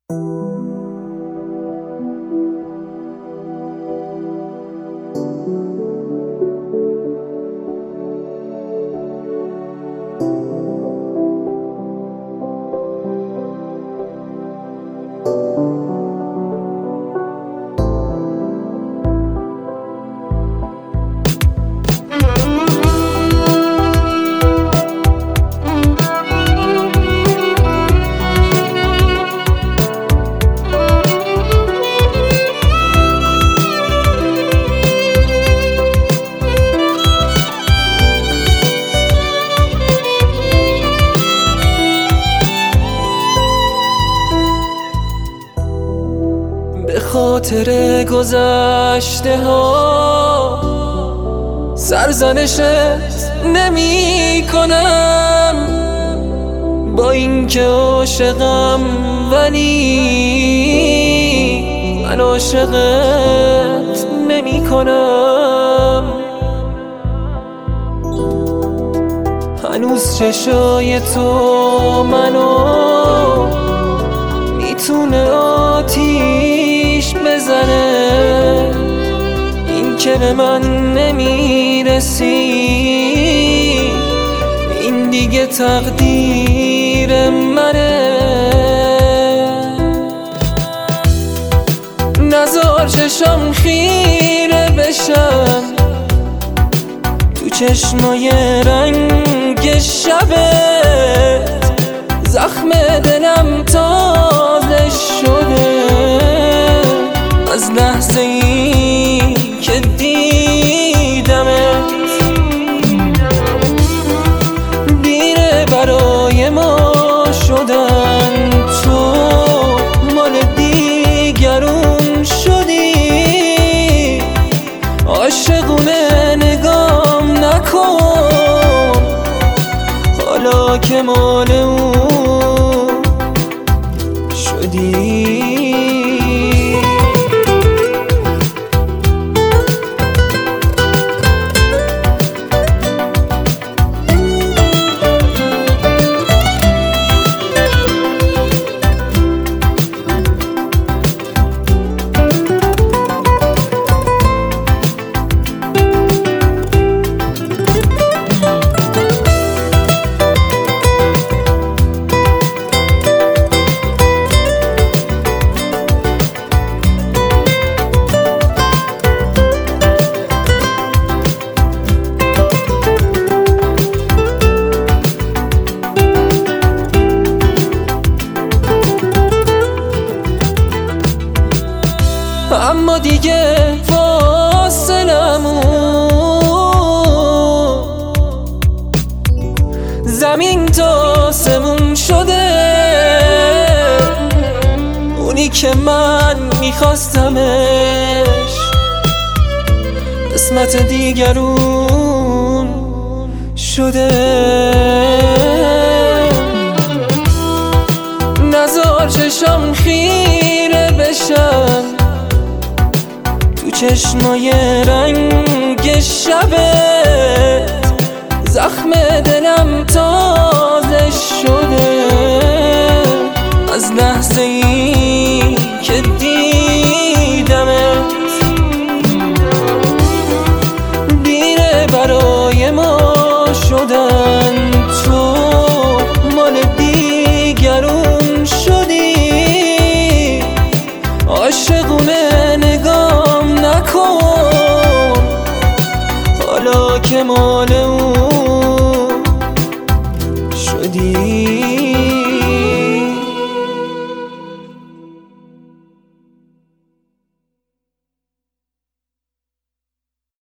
به خاطر گذشته ها سرزنشت نمی کنم، با اینکه عاشقم ولی من عاشقت نمی کنم. هنوز چشای تو منو میتونه آتیش بزنه، این که به من نمیرسی این دیگه تقدیر منه. نذار چشم خیره بشن تو چشمای رنگ شبت، زخم دلم تازه شده از لحظه ای که دیدمت. دیره برای ما شدن، تو مال دیگرون شدی. عاشقونه نگام نکن حالا که مال اون شدی. اما دیگه فاصلمون زمین تا آسمون شده، اونی که من میخواستمش قسمت دیگرون شده. نذار چشم خیره بشن تو چشمای رنگ شبت، زخم دلم تازه شده از لحظه ای که دیدمت. دیره برای ما شدن، تو مال دیگرون شدی. عاشقونه نگام نکن حالا که مال